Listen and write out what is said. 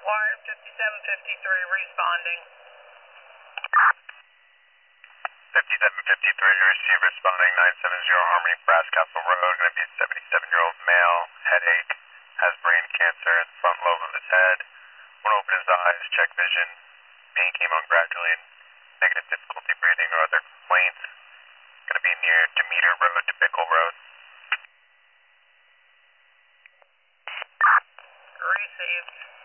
Wire 5753 responding. 5753 to receive, responding 970 Harmony, Brass Castle Road. Going to be a 77-year-old male, headache, has brain cancer in the front lobe of his head. Want to open his eyes, check vision. Pain came on gradually and negative difficulty breathing or other complaints. Going to be near Demeter Road to Bickle Road. Received.